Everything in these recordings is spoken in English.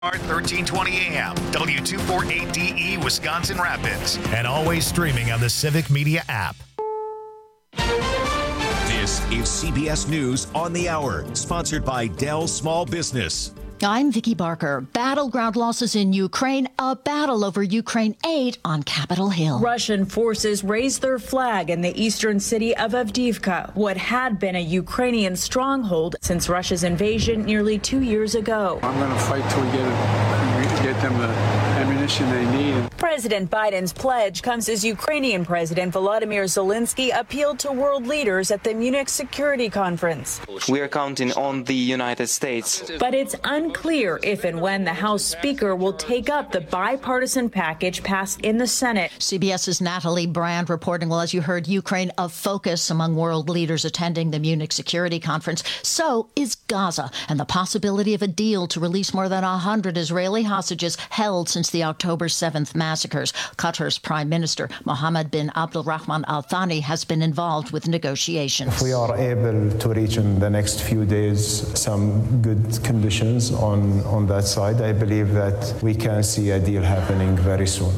1320 AM, W248DE, Wisconsin Rapids, and always streaming on the Civic Media app. This is CBS News on the Hour, sponsored by Dell Small Business. I'm Vicki Barker. Battleground losses in Ukraine, a battle over Ukraine aid on Capitol Hill. Russian forces raised their flag in the eastern city of Avdiivka, what had been a Ukrainian stronghold since Russia's invasion nearly 2 years ago. I'm going to fight till we get them the ammunition they need. President Biden's pledge comes as Ukrainian President Volodymyr Zelensky appealed to world leaders at the Munich Security Conference. We are counting on the United States. But it's unclear if and when the House Speaker will take up the bipartisan package passed in the Senate. CBS's Natalie Brand reporting, well, as you heard, Ukraine a focus among world leaders attending the Munich Security Conference. So is Gaza and the possibility of a deal to release more than 100 Israeli hostages held since the October 7th massacres. Qatar's Prime Minister Mohammed bin Abdulrahman Al Thani has been involved with negotiations. If we are able to reach in the next few days some good conditions on that side, I believe that we can see a deal happening very soon.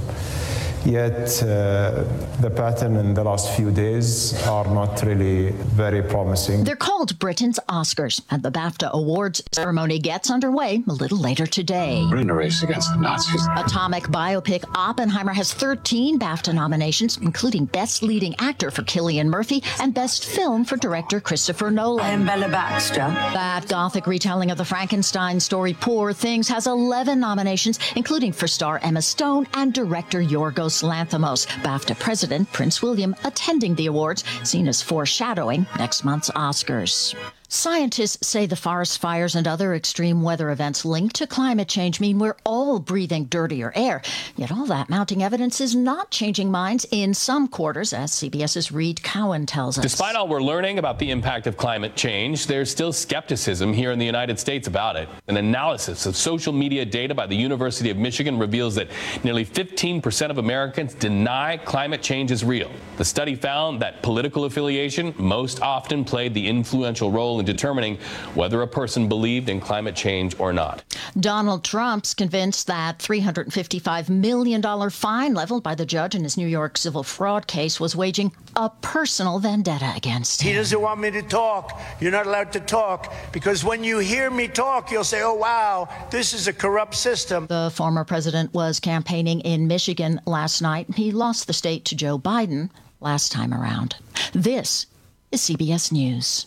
Yet the pattern in the last few days are not really very promising. They're called Britain's Oscars, and the BAFTA Awards ceremony gets underway a little later today. We're in a race against the Nazis. Atomic biopic Oppenheimer has 13 BAFTA nominations, including Best Leading Actor for Cillian Murphy and Best Film for director Christopher Nolan. I'm Bella Baxter. That Gothic retelling of the Frankenstein story Poor Things has 11 nominations, including for star Emma Stone and director Yorgos Lanthimos. BAFTA President Prince William attending the awards, seen as foreshadowing next month's Oscars. Scientists say the forest fires and other extreme weather events linked to climate change mean we're all breathing dirtier air. Yet all that mounting evidence is not changing minds in some quarters, as CBS's Reed Cowan tells us. Despite all we're learning about the impact of climate change, there's still skepticism here in the United States about it. An analysis of social media data by the University of Michigan reveals that nearly 15% of Americans deny climate change is real. The study found that political affiliation most often played the influential role in determining whether a person believed in climate change or not. Donald Trump's convinced that $355 million fine leveled by the judge in his New York civil fraud case was waging a personal vendetta against him. He doesn't want me to talk. You're not allowed to talk, because when you hear me talk, you'll say, oh, wow, this is a corrupt system. The former president was campaigning in Michigan last night. He lost the state to Joe Biden last time around. This is CBS News.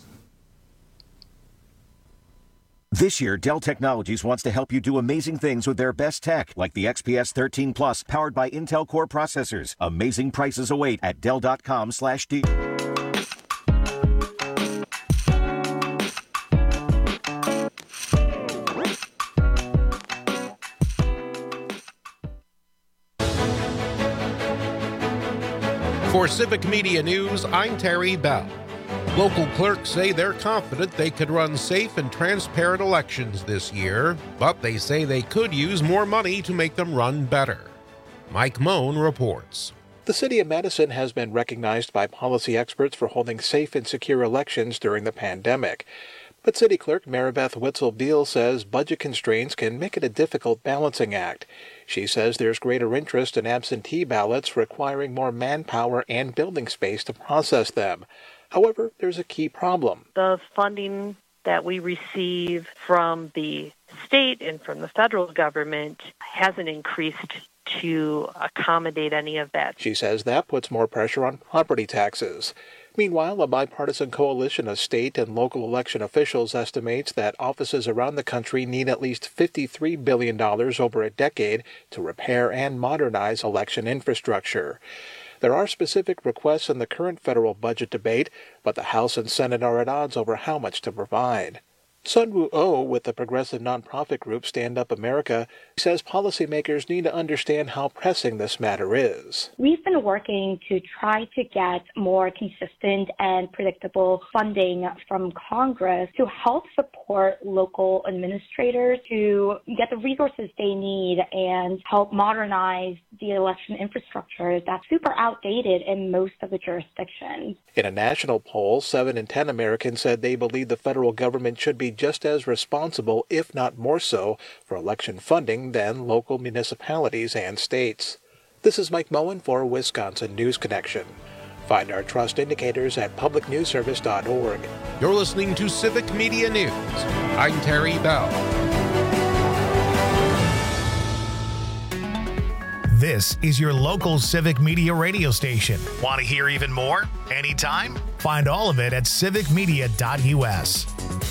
This year, Dell Technologies wants to help you do amazing things with their best tech, like the XPS 13 Plus, powered by Intel Core processors. Amazing prices await at Dell.com/D. For Civic Media News, I'm Terry Bell. Local clerks say they're confident they could run safe and transparent elections this year, but they say they could use more money to make them run better. Mike Moan reports. The city of Madison has been recognized by policy experts for holding safe and secure elections during the pandemic. But City Clerk Maribeth Witzel-Beal says budget constraints can make it a difficult balancing act. She says there's greater interest in absentee ballots requiring more manpower and building space to process them. However, there's a key problem. The funding that we receive from the state and from the federal government hasn't increased to accommodate any of that. She says that puts more pressure on property taxes. Meanwhile, a bipartisan coalition of state and local election officials estimates that offices around the country need at least $53 billion over a decade to repair and modernize election infrastructure. There are specific requests in the current federal budget debate, but the House and Senate are at odds over how much to provide. Sunwoo Oh, with the progressive nonprofit group Stand Up America, says policymakers need to understand how pressing this matter is. We've been working to try to get more consistent and predictable funding from Congress to help support local administrators to get the resources they need and help modernize the election infrastructure that's super outdated in most of the jurisdictions. In a national poll, 7 in 10 Americans said they believe the federal government should be just as responsible, if not more so, for election funding than local municipalities and states. This is Mike Moen for Wisconsin News Connection. Find our trust indicators at publicnewsservice.org. You're listening to Civic Media News. I'm Terry Bell. This is your local Civic Media radio station. Want to hear even more? Anytime? Find all of it at civicmedia.us.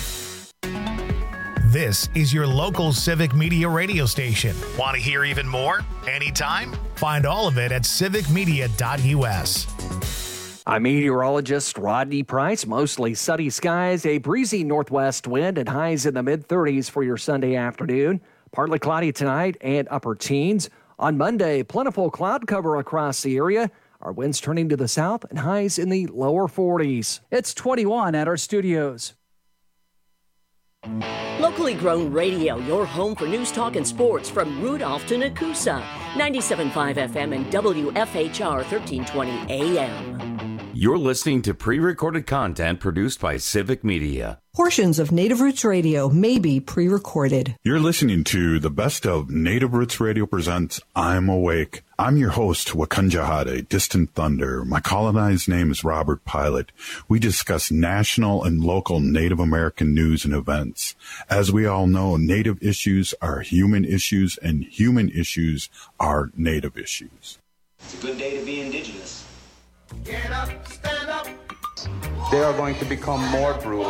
This is your local Civic Media radio station. Want to hear even more? Anytime? Find all of it at civicmedia.us. I'm meteorologist Rodney Price. Mostly sunny skies, a breezy northwest wind, and highs in the mid-30s for your Sunday afternoon. Partly cloudy tonight and upper teens. On Monday, plentiful cloud cover across the area. Our winds turning to the south and highs in the lower 40s. It's 21 at our studios. Locally grown radio, your home for news, talk, and sports from Rudolph to Nakusa. 97.5 FM and WFHR 1320 AM. You're listening to pre-recorded content produced by Civic Media. Portions of Native Roots Radio may be pre-recorded. You're listening to the best of Native Roots Radio presents I'm Awake. I'm your host, Wakunjahade, Distant Thunder. My colonized name is Robert Pilot. We discuss national and local Native American news and events. As we all know, Native issues are human issues, and human issues are Native issues. It's a good day to be Indigenous. Get up, stand up. They are going to become more brutal.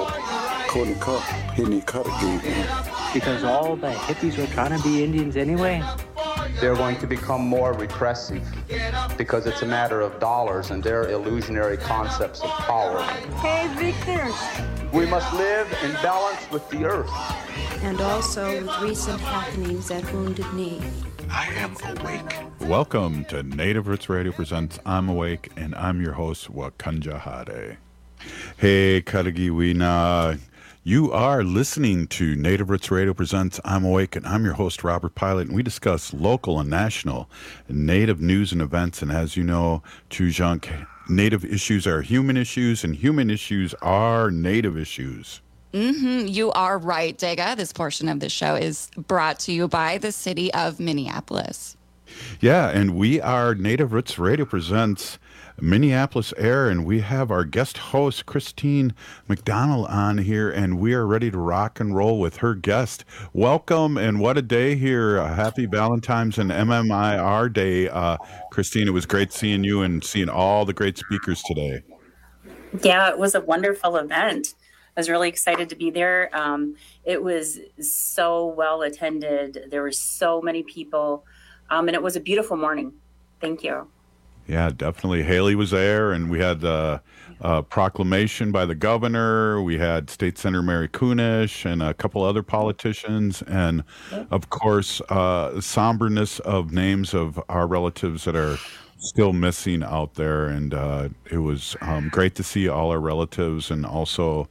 Because all the hippies were trying to be Indians anyway. They're going to become more repressive because it's a matter of dollars and their illusionary concepts of power. Hey, Victor. We must live in balance with the earth. And also with recent happenings at Wounded Knee. I am awake. Welcome to Native Roots Radio presents I'm Awake, and I'm your host, Wakunjahade. Hey, Karagiwina. You are listening to Native Roots Radio presents I'm Awake, and I'm your host, Robert Pilot, and we discuss local and national Native news and events. And as you know, Chujunk, Native issues are human issues, and human issues are Native issues. You are right, Dega. This portion of the show is brought to you by the city of Minneapolis. Yeah, and we are Native Roots Radio presents Minneapolis Air, and we have our guest host, Christine McDonald, on here, and we are ready to rock and roll with her guest. Welcome, and what a day here. Happy Valentine's and MMIR Day. Christine, it was great seeing you and seeing all the great speakers today. Yeah, it was a wonderful event. I was really excited to be there. It was so well attended. There were so many people, and it was a beautiful morning. Thank you. Yeah, definitely. Haley was there, and we had a proclamation by the governor. We had State Senator Mary Kunesh and a couple other politicians, and of course, somberness of names of our relatives that are still missing out there. And it was great to see all our relatives, and also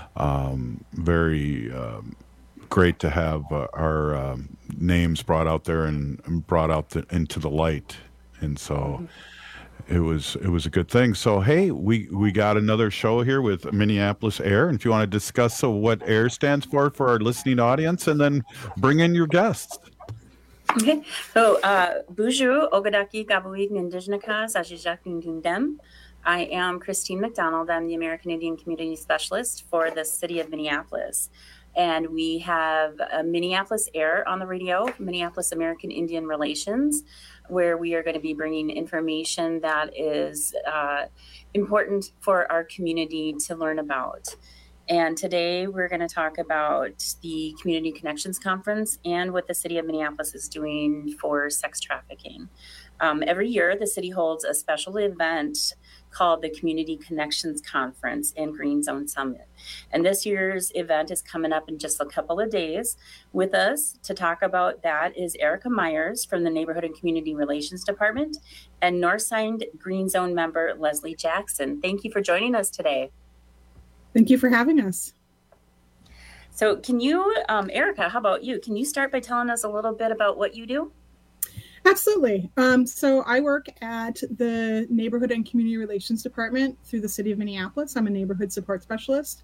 very great to have our names brought out there and brought out into the light. And so it was a good thing. So, hey, we got another show here with Minneapolis Air. And if you want to discuss what AIR stands for our listening audience, and then bring in your guests. Okay. So, Bonjour, Ogadaki Gabuig Nindijnaka Sajijak Ndundem. I am Christine McDonald. I'm the American Indian Community Specialist for the city of Minneapolis. And we have Minneapolis Air on the radio, Minneapolis American Indian Relations, where we are going to be bringing information that is important for our community to learn about. And today we're going to talk about the Community Connections Conference and what the city of Minneapolis is doing for sex trafficking. Every year, the city holds a special event called the Community Connections Conference and Green Zone Summit. And this year's event is coming up in just a couple of days. With us to talk about that is Erica Myers from the Neighborhood and Community Relations Department and Northside Green Zone member Leslie Jackson. Thank you for joining us today. Thank you for having us. So can you, Erica, how about you? Can you start by telling us a little bit about what you do? Absolutely. So I work at the Neighborhood and Community Relations Department through the city of Minneapolis. I'm a neighborhood support specialist.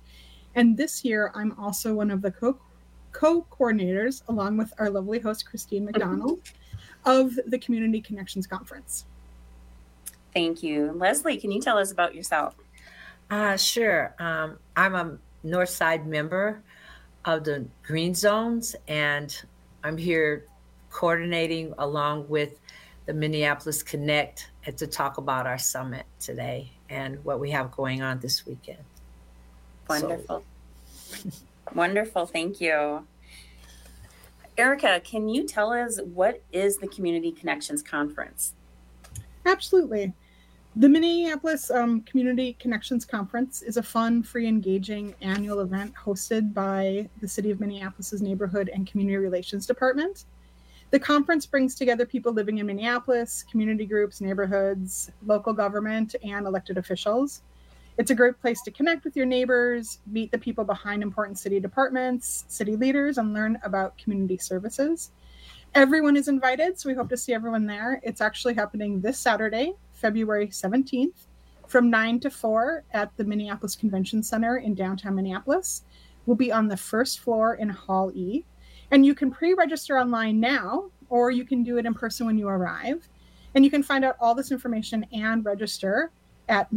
And this year, I'm also one of the co-coordinators, along with our lovely host, Christine McDonald, of the Community Connections Conference. Thank you. Leslie, can you tell us about yourself? Sure. I'm a Northside member of the Green Zones, and I'm here coordinating along with the Minneapolis Connect to talk about our summit today and what we have going on this weekend. Wonderful. Wonderful. Thank you. Erica, can you tell us what is the Community Connections Conference? Absolutely. The Minneapolis Community Connections Conference is a fun, free, engaging annual event hosted by the City of Minneapolis's Neighborhood and Community Relations Department. The conference brings together people living in Minneapolis, community groups, neighborhoods, local government, and elected officials. It's a great place to connect with your neighbors, meet the people behind important city departments, city leaders, and learn about community services. Everyone is invited, so we hope to see everyone there. It's actually happening this Saturday, February 17th, from 9 to 4 at the Minneapolis Convention Center in downtown Minneapolis. We'll be on the first floor in Hall E. And you can pre-register online now, or you can do it in person when you arrive. And you can find out all this information and register at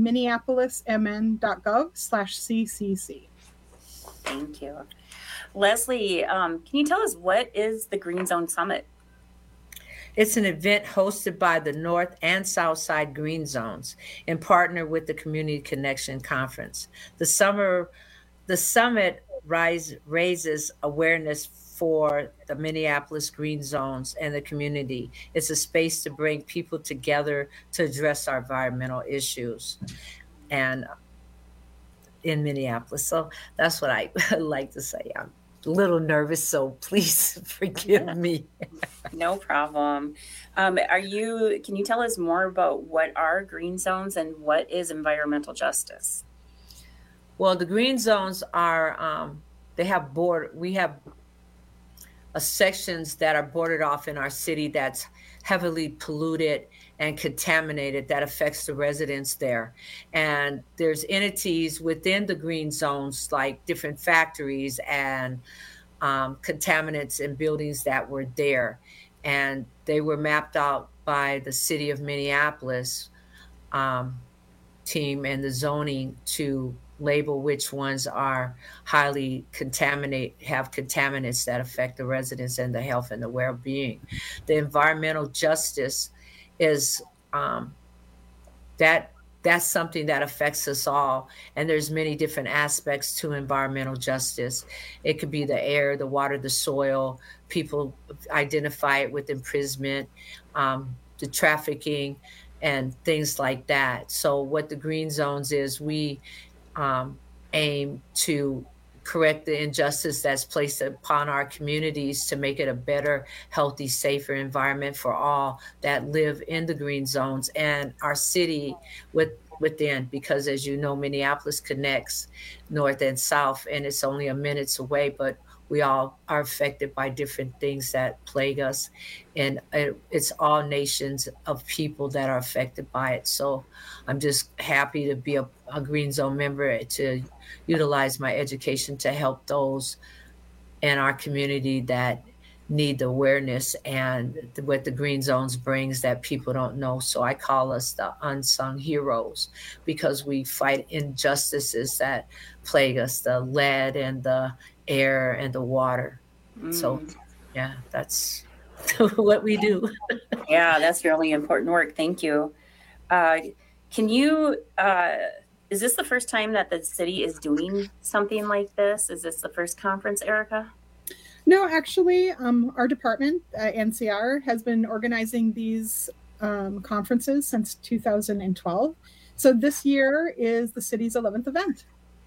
minneapolismn.gov/ccc. Thank you. Leslie, can you tell us what is the Green Zone Summit? It's an event hosted by the North and South Side Green Zones in partner with the Community Connection Conference. The summit raises awareness for the Minneapolis Green Zones and the community. It's a space to bring people together to address our environmental issues and in Minneapolis. So that's what I like to say. I'm a little nervous, so please forgive me. No problem. Can you tell us more about what are green zones and what is environmental justice? Well, the green zones are, we have sections that are bordered off in our city that's heavily polluted and contaminated that affects the residents there. And there's entities within the green zones, like different factories and contaminants in buildings that were there. And they were mapped out by the City of Minneapolis team and the zoning to label which ones are highly have contaminants that affect the residents and the health and the well-being. The environmental justice is that's something that affects us all, and there's many different aspects to environmental justice. It could be the air, the water, the soil. People identify it with imprisonment, the trafficking, and things like that. So what the green zones is, we aim to correct the injustice that's placed upon our communities to make it a better, healthy, safer environment for all that live in the green zones and our city within, because as you know, Minneapolis connects north and south, and it's only a minute away, but we all are affected by different things that plague us, and it's all nations of people that are affected by it. So I'm just happy to be a Green Zone member, to utilize my education to help those in our community that need the awareness and what the Green Zones brings that people don't know. So I call us the unsung heroes, because we fight injustices that plague us, the lead and the air and the water. So yeah, that's what we do. Yeah, that's really important work. Thank you. Is this the first time that the city is doing something like this? Is this the first conference, Erica? No, actually, our department, NCR, has been organizing these conferences since 2012. So this year is the city's 11th event.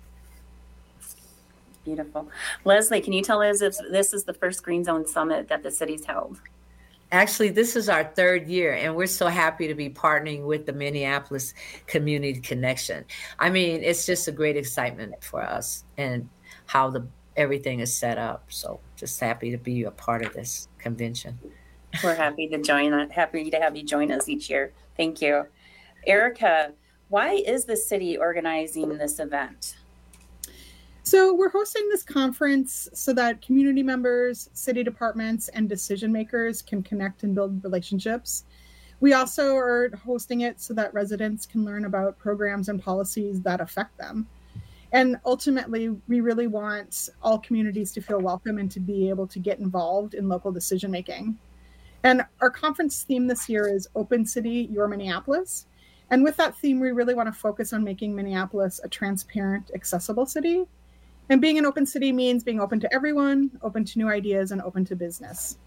Beautiful. Leslie, can you tell us if this is the first Green Zone Summit that the city's held? Actually, this is our third year, and we're so happy to be partnering with the Minneapolis Community Connection. I mean, it's just a great excitement for us and how everything is set up. So just happy to be a part of this convention. We're happy to have you join us each year. Thank you. Erica, why is the city organizing this event? So we're hosting this conference so that community members, city departments, and decision makers can connect and build relationships. We also are hosting it so that residents can learn about programs and policies that affect them. And ultimately, we really want all communities to feel welcome and to be able to get involved in local decision making. And our conference theme this year is Open City, Your Minneapolis. And with that theme, we really want to focus on making Minneapolis a transparent, accessible city. And being an open city means being open to everyone, open to new ideas, and open to business.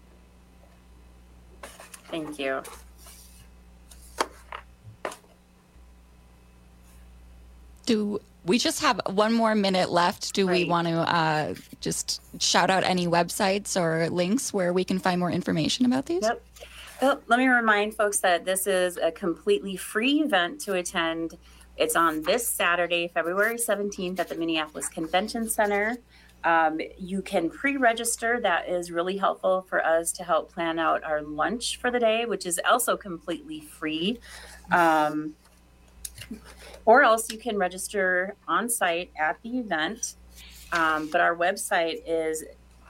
Thank you. We just have one more minute left. Do we want to just shout out any websites or links where we can find more information about these? Yep. Well, let me remind folks that this is a completely free event to attend. It's on this Saturday, February 17th at the Minneapolis Convention Center. You can pre-register. That is really helpful for us to help plan out our lunch for the day, which is also completely free. Or else you can register on site at the event. But our website is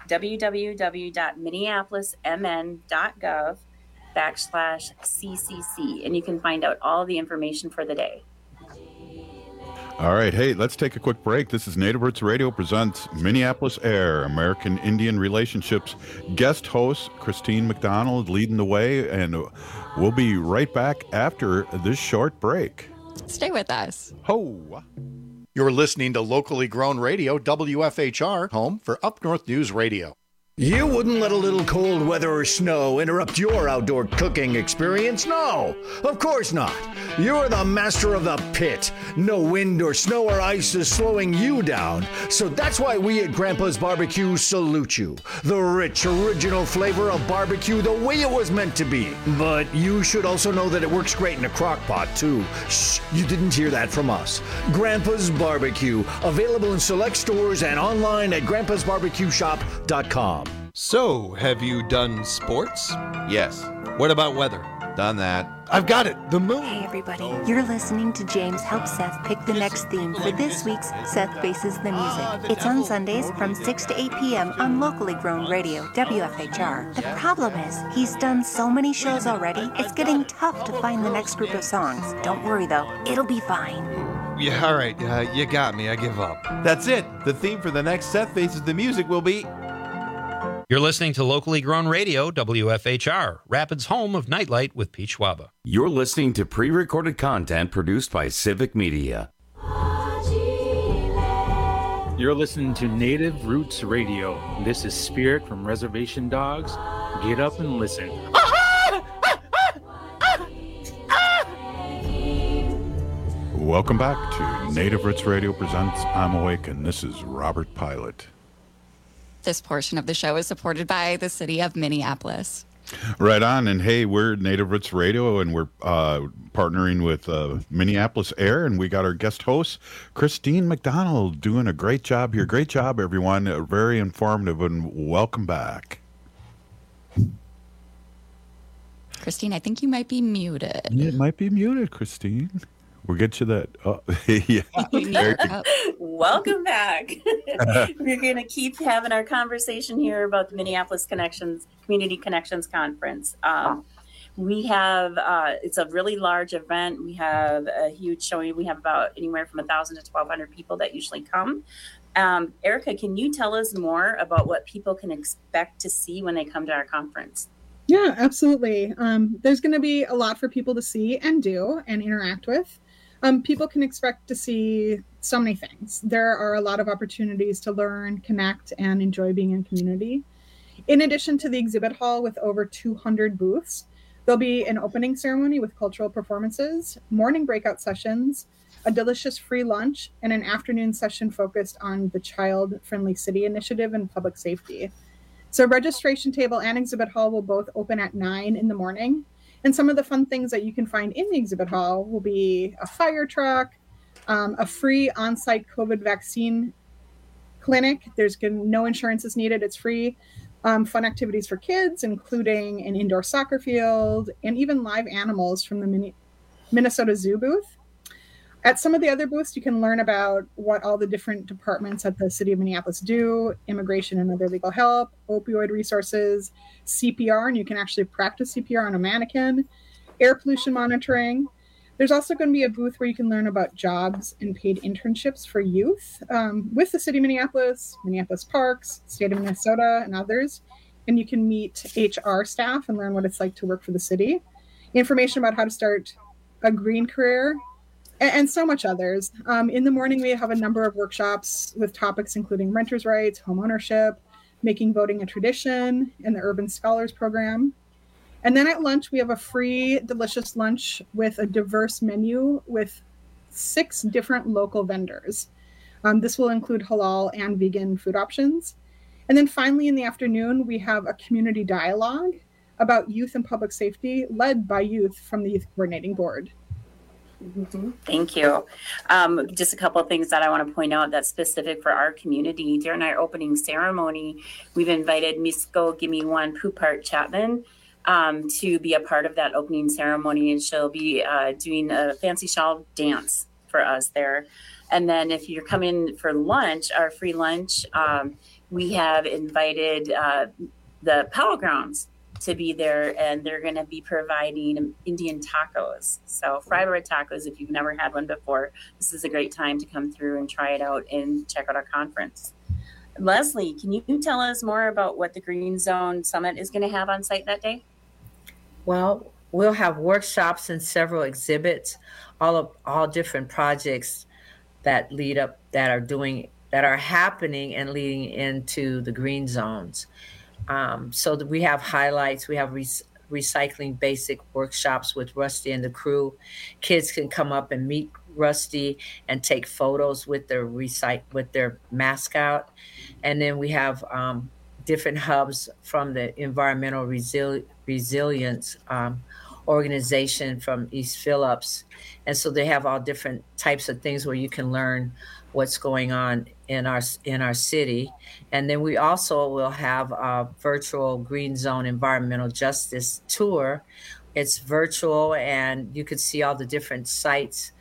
www.minneapolismn.gov/CCC, and you can find out all the information for the day. All right. Hey, let's take a quick break. This is Native Roots Radio presents Minneapolis Air, American Indian Relationships. Guest host Christine McDonald leading the way, and we'll be right back after this short break. Stay with us. Ho! You're listening to locally grown radio, WFHR, home for Up North News Radio. You wouldn't let a little cold weather or snow interrupt your outdoor cooking experience? No, of course not. You're the master of the pit. No wind or snow or ice is slowing you down. So that's why we at Grandpa's Barbecue salute you. The rich, original flavor of barbecue the way it was meant to be. But you should also know that it works great in a crock pot, too. Shh, you didn't hear that from us. Grandpa's Barbecue, available in select stores and online at grandpasbarbecueshop.com. So, have you done sports? Yes. What about weather? Done that. I've got it. The moon. Hey, everybody. You're listening to James help Seth pick the next theme for this week's Seth Faces the Music. It's on Sundays from 6 to 8 p.m. on locally grown radio, WFHR. The problem is, he's done so many shows already, it's getting tough to find the next group of songs. Don't worry, though. It'll be fine. Yeah, all right. You got me. I give up. That's it. The theme for the next Seth Faces the Music will be... You're listening to locally grown radio, WFHR, Rapids' home of Nightlight with Pete Schwaba. You're listening to pre-recorded content produced by Civic Media. You're listening to Native Roots Radio. This is Spirit from Reservation Dogs. Get up and listen. Welcome back to Native Roots Radio presents I'm Awake, and this is Robert Pilot. This portion of the show is supported by the city of Minneapolis. Right on. And hey, we're Native Roots Radio, and we're partnering with Minneapolis Air, and we got our guest host, Christine McDonald, doing a great job here. Great job, everyone. Very informative, and welcome back. Christine, I think you might be muted. It might be muted, Christine. We'll get you that. Oh, yeah. Welcome back. We're going to keep having our conversation here about the Minneapolis Community Connections Conference. We have, it's a really large event. We have a huge showing. We have about anywhere from 1,000 to 1,200 people that usually come. Erica, can you tell us more about what people can expect to see when they come to our conference? Yeah, absolutely. There's going to be a lot for people to see and do and interact with. People can expect to see so many things. There are a lot of opportunities to learn, connect, and enjoy being in community. In addition to the exhibit hall with over 200 booths, there'll be an opening ceremony with cultural performances, morning breakout sessions, a delicious free lunch, and an afternoon session focused on the Child Friendly City Initiative and public safety. So registration table and exhibit hall will both open at 9 in the morning. And some of the fun things that you can find in the exhibit hall will be a fire truck, a free on-site COVID vaccine clinic. There's no insurance is needed. It's free. Fun activities for kids, including an indoor soccer field and even live animals from the Minnesota Zoo booth. At some of the other booths, you can learn about what all the different departments at the City of Minneapolis do: immigration and other legal help, opioid resources, CPR, and you can actually practice CPR on a mannequin, air pollution monitoring. There's also going to be a booth where you can learn about jobs and paid internships for youth with the City of Minneapolis, Minneapolis Parks, State of Minnesota, and others. And you can meet HR staff and learn what it's like to work for the city. Information about how to start a green career, and so much others. In the morning, we have a number of workshops with topics including renters' rights, home ownership, making voting a tradition, and the Urban Scholars Program. And then at lunch, we have a free, delicious lunch with a diverse menu with 6 different local vendors. This will include halal and vegan food options. And then finally, in the afternoon, we have a community dialogue about youth and public safety led by youth from the Youth Coordinating Board. Mm-hmm. Thank you. Just a couple of things that I want to point out that's specific for our community. During our opening ceremony, we've invited Misko Gimiwan Pupart Chapman to be a part of that opening ceremony, and she'll be doing a fancy shawl dance for us there. And then if you're coming for lunch, our free lunch, we have invited the Powell Grounds to be there, and they're going to be providing Indian tacos. So fried bread tacos, if you've never had one before, this is a great time to come through and try it out and check out our conference. Leslie, can you tell us more about what the Green Zone Summit is going to have on site that day? Well, we'll have workshops and several exhibits, all different projects that lead up, that are happening and leading into the green zones. So that we have highlights, we have recycling basic workshops with Rusty and the crew. Kids can come up and meet Rusty and take photos with their mascot. And then we have different hubs from the Environmental Resilience organization from East Phillips. And so they have all different types of things where you can learn what's going on in our city. And then we also will have a virtual Green Zone Environmental Justice Tour. It's virtual, and you can see all the different sites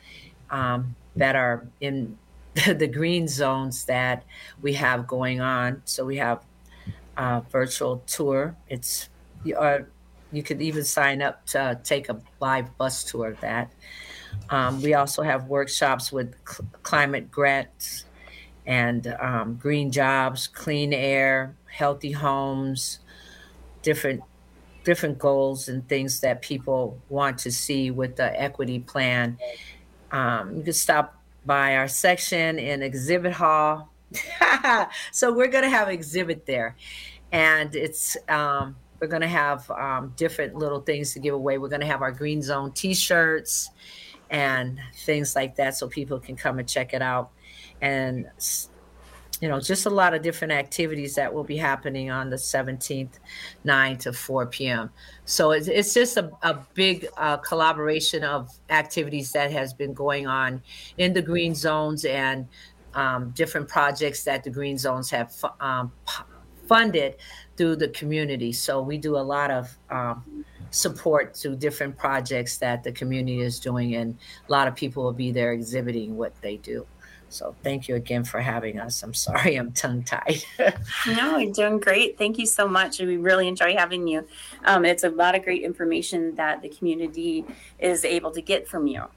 that are in the green zones that we have going on. So we have a virtual tour. You could even sign up to take a live bus tour of that. We also have workshops with climate grants and green jobs, clean air, healthy homes, different goals and things that people want to see with the equity plan. You can stop by our section in exhibit hall. So we're going to have an exhibit there, and it's we're going to have different little things to give away. We're going to have our Green Zone T-shirts and things like that, so people can come and check it out. And, just a lot of different activities that will be happening on the 17th, 9 to 4 p.m. So it's just a big collaboration of activities that has been going on in the green zones, and different projects that the green zones have funded through the community. So we do a lot of support to different projects that the community is doing, and a lot of people will be there exhibiting what they do. So thank you again for having us. I'm sorry I'm tongue-tied. No, you're doing great. Thank you so much. We really enjoy having you. It's a lot of great information that the community is able to get from you.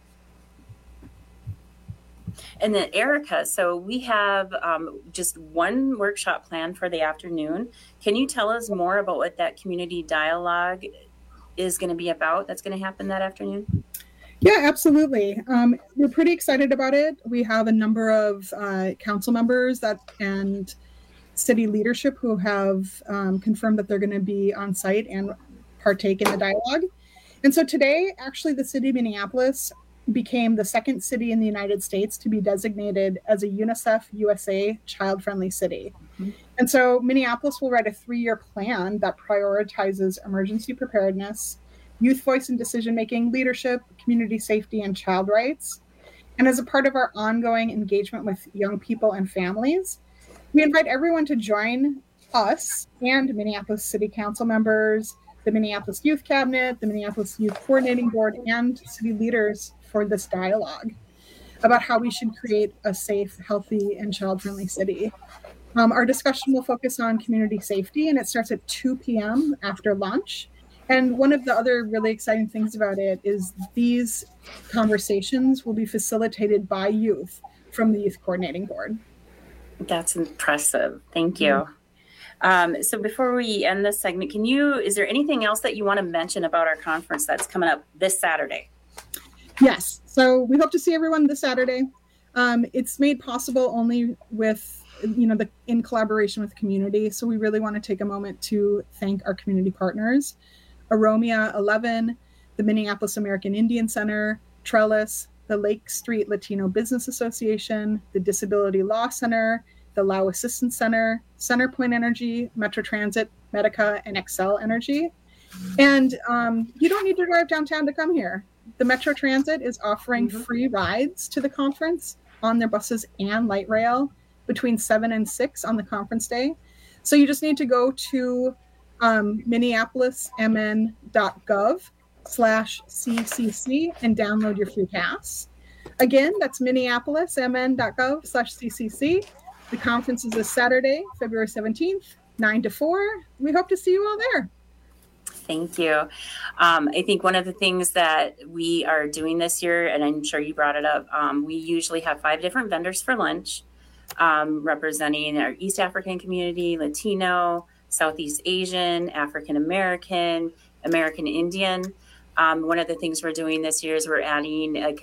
And then Erica, so we have just one workshop planned for the afternoon. Can you tell us more about what that community dialogue is going to be about that's going to happen that afternoon? Yeah, absolutely. We're pretty excited about it. We have a number of council members and city leadership who have confirmed that they're going to be on site and partake in the dialogue. And so today, actually, the city of Minneapolis became the second city in the United States to be designated as a UNICEF USA child-friendly city. Mm-hmm. And so Minneapolis will write a 3-year plan that prioritizes emergency preparedness, youth voice and decision-making, leadership, community safety, and child rights. And as a part of our ongoing engagement with young people and families, we invite everyone to join us and Minneapolis City Council members, the Minneapolis Youth Cabinet, the Minneapolis Youth Coordinating Board, and city leaders for this dialogue. about how we should create a safe, healthy, and child-friendly city. Our discussion will focus on community safety, and it starts at 2 p.m. after lunch. And one of the other really exciting things about it is these conversations will be facilitated by youth from the Youth Coordinating Board. That's impressive. Thank you. So before we end this segment, is there anything else that you want to mention about our conference that's coming up this Saturday? Yes. So we hope to see everyone this Saturday. It's made possible only with, in collaboration with the community. So we really want to take a moment to thank our community partners, Aromia 11, the Minneapolis American Indian Center, Trellis, the Lake Street Latino Business Association, the Disability Law Center, the Lao Assistance Center, CenterPoint Energy, Metro Transit, Medica, and Excel Energy. And you don't need to drive downtown to come here. The Metro Transit is offering free rides to the conference on their buses and light rail between 7 and 6 on the conference day. So you just need to go to minneapolismn.gov/CCC and download your free pass. Again, that's minneapolismn.gov/CCC. The conference is this Saturday, February 17th, 9 to 4. We hope to see you all there. Thank you. I think one of the things that we are doing this year, and I'm sure you brought it up, we usually have 5 different vendors for lunch representing our East African community, Latino, Southeast Asian, African American, American Indian. One of the things we're doing this year is we're adding a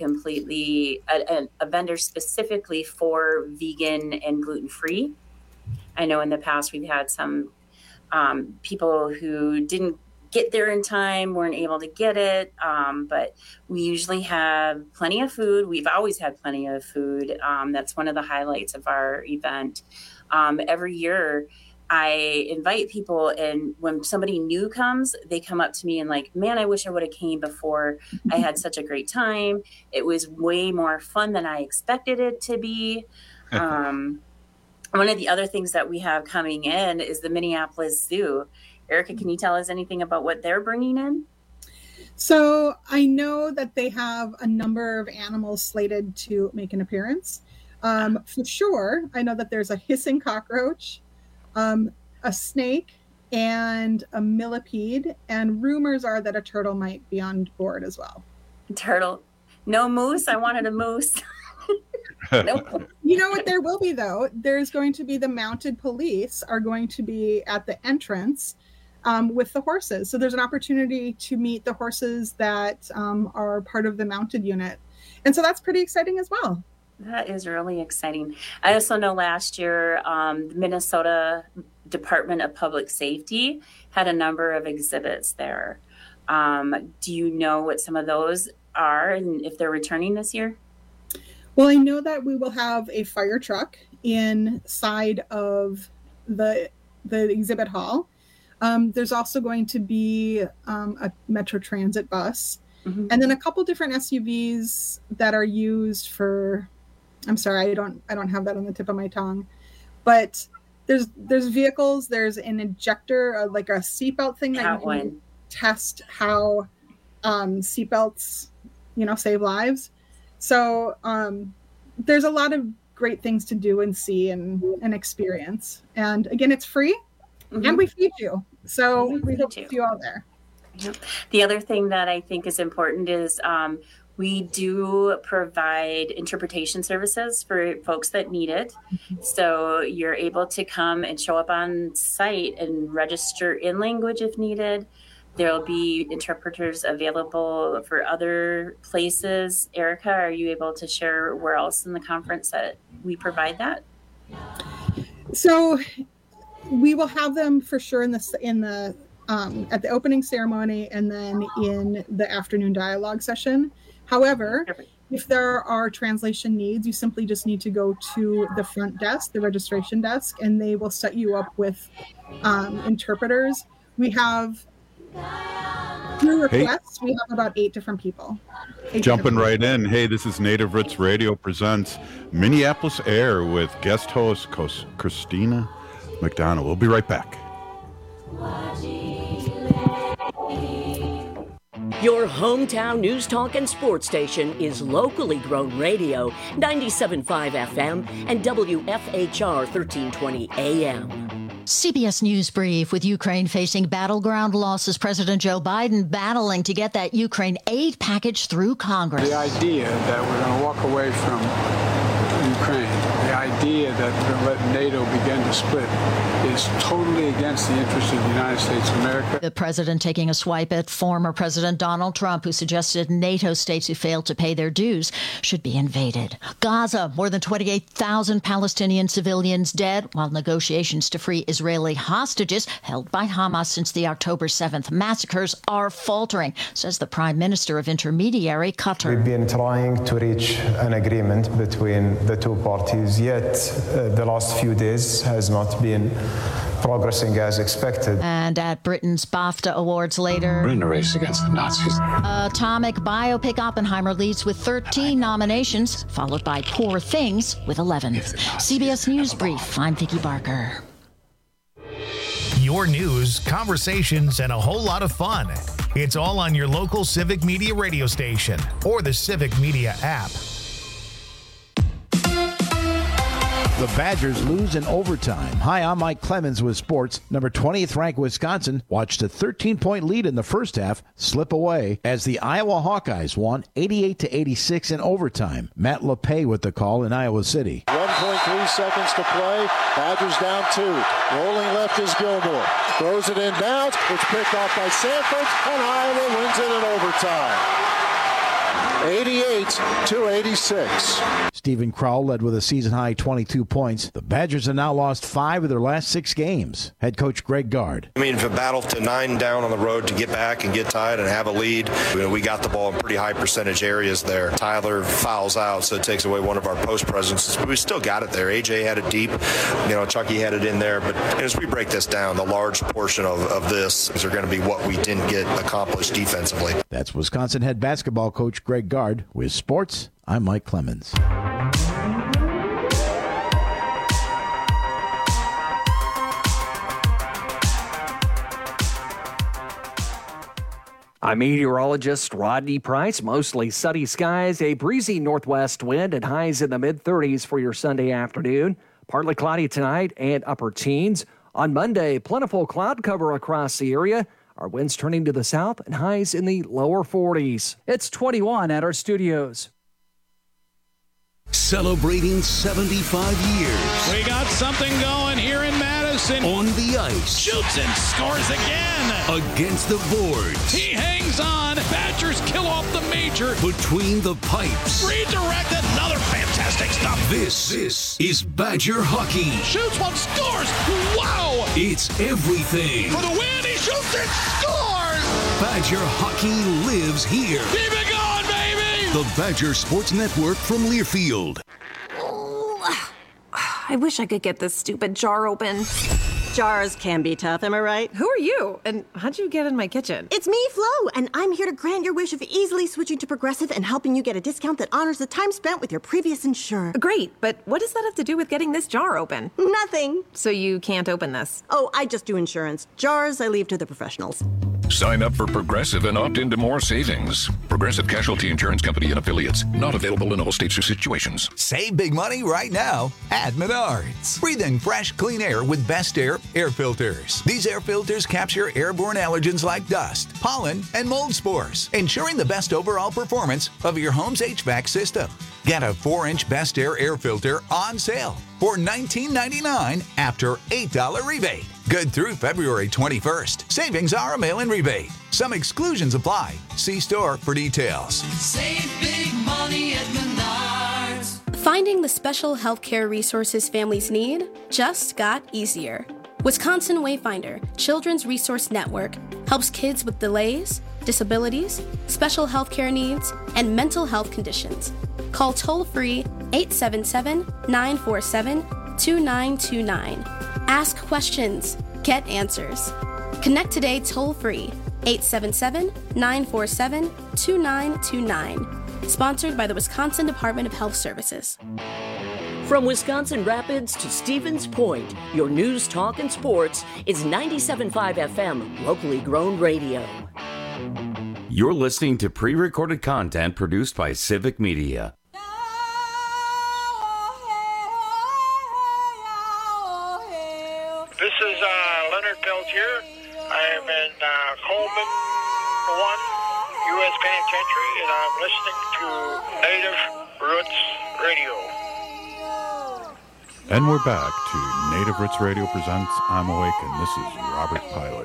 vendor specifically for vegan and gluten-free. I know in the past we've had some people who didn't get there in time, weren't able to get it, but we usually have plenty of food. We've always had plenty of food. That's one of the highlights of our event. Every year, I invite people, and when somebody new comes, they come up to me and like, man, I wish I would have came before. I had such a great time. It was way more fun than I expected it to be. One of the other things that we have coming in is the Minneapolis Zoo. Erica, can you tell us anything about what they're bringing in? So I know that they have a number of animals slated to make an appearance. For sure, I know that there's a hissing cockroach, a snake, and a millipede. And rumors are that a turtle might be on board as well. Turtle. No moose? I wanted a moose. Nope. You know what there will be, though? There's going to be the mounted police are going to be at the entrance with the horses. So there's an opportunity to meet the horses that are part of the mounted unit. And so that's pretty exciting as well. That is really exciting. I also know last year, the Minnesota Department of Public Safety had a number of exhibits there. Do you know what some of those are and if they're returning this year? Well, I know that we will have a fire truck inside of the exhibit hall. There's also going to be a Metro Transit bus, and then a couple different SUVs that are used for. I'm sorry, I don't have that on the tip of my tongue, but there's vehicles. There's an ejector, like a seatbelt thing that you can test how seatbelts, save lives. So there's a lot of great things to do and see and experience. And again, it's free, and we feed you. So we hope to see you all there. Yep. The other thing that I think is important is we do provide interpretation services for folks that need it. So you're able to come and show up on site and register in language if needed. There'll be interpreters available for other places. Erica, are you able to share where else in the conference that we provide that? So we will have them for sure in the at the opening ceremony and then in the afternoon dialogue session. However, if there are translation needs, you simply just need to go to the front desk, the registration desk, and they will set you up with interpreters. We have, through requests, we have about 8 different people. Jumping right in. Hey, this is Native Roots Radio presents Minneapolis Air with guest host Christina McDonald. We'll be right back. Your hometown news, talk, and sports station is locally grown radio, 97.5 FM and WFHR 1320 AM. CBS News Brief. With Ukraine facing battleground losses, President Joe Biden battling to get that Ukraine aid package through Congress. The idea that we're going to walk away from Ukraine, the idea that we're going to let NATO begin to split, is totally against the interest of the United States of America. The president taking a swipe at former President Donald Trump, who suggested NATO states who failed to pay their dues should be invaded. Gaza, more than 28,000 Palestinian civilians dead, while negotiations to free Israeli hostages held by Hamas since the October 7th massacres are faltering, says the prime minister of intermediary Qatar. We've been trying to reach an agreement between the two parties, yet the last few days has not been progressing as expected. And at Britain's BAFTA Awards later, We're in a race against the Nazis. Atomic biopic Oppenheimer leads with 13 nominations, followed by Poor Things with 11. CBS News Brief, I'm Vicki Barker. Your news, conversations, and a whole lot of fun. It's all on your local Civic Media radio station or the Civic Media app. The Badgers lose in overtime. Hi, I'm Mike Clemens with sports. Number 20th ranked Wisconsin watched a 13-point lead in the first half slip away as the Iowa Hawkeyes won 88-86 in overtime. Matt LePay with the call in Iowa City. 1.3 seconds to play. Badgers down 2. Rolling left is Gilmore. Throws it in bounds. It's picked off by Sanford, and Iowa wins it in overtime. 88-86. Stephen Crowell led with a season-high 22 points. The Badgers have now lost 5 of their last 6 games. Head coach Greg Gard. I mean, if a battle to 9 down on the road to get back and get tied and have a lead, we got the ball in pretty high percentage areas there. Tyler fouls out, so it takes away one of our post presences, but we still got it there. AJ had it deep. Chucky had it in there. But as we break this down, the large portion of this is going to be what we didn't get accomplished defensively. That's Wisconsin head basketball coach Greg Gard. With sports, I'm Mike Clemens. I'm meteorologist Rodney Price. Mostly sunny skies, a breezy northwest wind, and highs in the mid-30s for your Sunday afternoon. Partly cloudy tonight and upper teens. On Monday, plentiful cloud cover across the area. Our winds turning to the south and highs in the lower 40s. It's 21 at our studios. Celebrating 75 years. We got something going here in Madison. On the ice. Shoots and scores again. Against the boards. He hangs on. Badgers kill off the major. Between the pipes. Redirect, another fantastic stop. This is Badger hockey. Shoots one, scores. Wow. It's everything. For the win, he shoots and scores. Badger hockey lives here. Keep it going, baby. The Badger Sports Network from Learfield. I wish I could get this stupid jar open. Jars can be tough, am I right? Who are you? And how'd you get in my kitchen? It's me, Flo, and I'm here to grant your wish of easily switching to Progressive and helping you get a discount that honors the time spent with your previous insurer. Great, but what does that have to do with getting this jar open? Nothing. So you can't open this? Oh, I just do insurance. Jars I leave to the professionals. Sign up for Progressive and opt into more savings. Progressive Casualty Insurance Company and Affiliates. Not available in all states or situations. Save big money right now at Menards. Breathe in fresh, clean air with Best Air air filters. These air filters capture airborne allergens like dust, pollen, and mold spores, ensuring the best overall performance of your home's HVAC system. Get a 4-inch Best air filter on sale for $19.99 after $8 rebate. Good through February 21st. Savings are a mail-in rebate. Some exclusions apply. See store for details. Save big money at Menards. Finding the special healthcare resources families need just got easier. Wisconsin Wayfinder Children's Resource Network helps kids with delays, disabilities, special healthcare needs, and mental health conditions. Call toll-free 877-947-2929. Ask questions. Get answers. Connect today toll-free 877-947-2929. Sponsored by the Wisconsin Department of Health Services. From Wisconsin Rapids to Stevens Point, your news, talk, and sports is 97.5 FM, locally grown radio. You're listening to pre-recorded content produced by Civic Media. This is Leonard Peltier. I am in Coleman 1 U.S. Penitentiary, and I'm listening to Native Roots Radio. And we're back to Native Roots Radio presents I'm Awake, and this is Robert Pilot.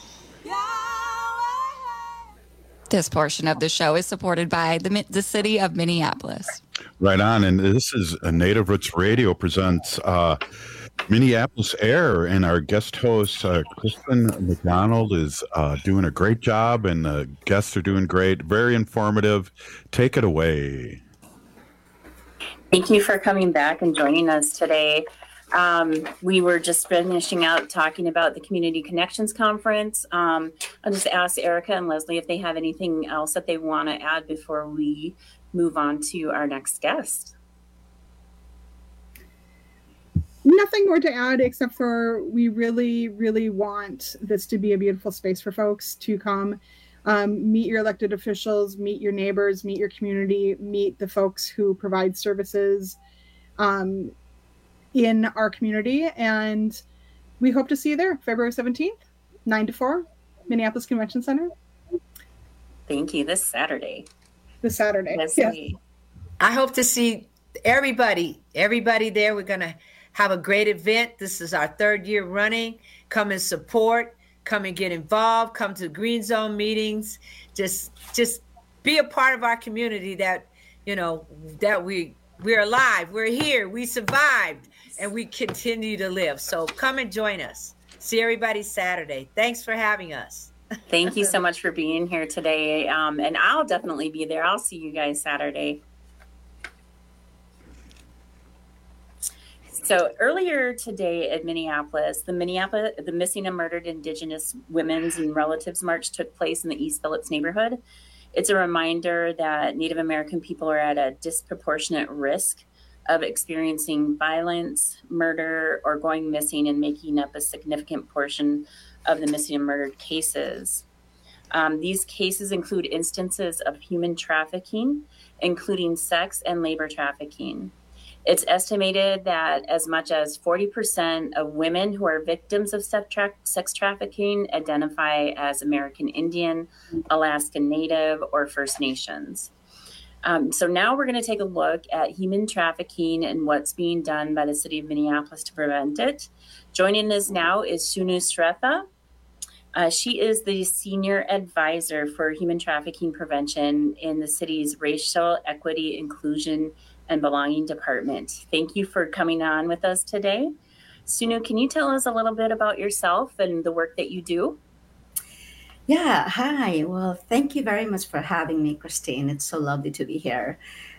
This portion of the show is supported by the city of Minneapolis. Right on, and this is a Native Roots Radio presents Minneapolis Air, and our guest host, Kristen McDonald, is doing a great job, and the guests are doing great. Very informative. Take it away. Thank you for coming back and joining us today. We were just finishing out talking about the Community Connections Conference. I'll just ask Erica and Leslie if they have anything else that they want to add before we move on to our next guest. Nothing more to add except for we really, really want this to be a beautiful space for folks to come meet your elected officials, meet your neighbors, meet your community, meet the folks who provide services in our community. And we hope to see you there February 17th, 9 to 4, Minneapolis Convention Center. Thank you. This Saturday. This Saturday. Yes. I hope to see everybody there. We're going to have a great event. This is our third year running. Come and support. Come and get involved. Come to Green Zone meetings. Just be a part of our community that, that we're alive. We're here. We survived. And we continue to live. So come and join us. See everybody Saturday. Thanks for having us. Thank you so much for being here today. And I'll definitely be there. I'll see you guys Saturday. So earlier today at Minneapolis, the Missing and Murdered Indigenous Women's and Relatives March took place in the East Phillips neighborhood. It's a reminder that Native American people are at a disproportionate risk of experiencing violence, murder, or going missing and making up a significant portion of the missing and murdered cases. These cases include instances of human trafficking, including sex and labor trafficking. It's estimated that as much as 40% of women who are victims of sex trafficking identify as American Indian, Alaskan Native, or First Nations. So now we're going to take a look at human trafficking and what's being done by the city of Minneapolis to prevent it. Joining us now is Sunu Sretha. She is the Senior Advisor for Human Trafficking Prevention in the city's Racial Equity, Inclusion, and Belonging Department. Thank you for coming on with us today. Sunu, can you tell us a little bit about yourself and the work that you do? Yeah, hi. Well, thank you very much for having me, Christine. It's so lovely to be here.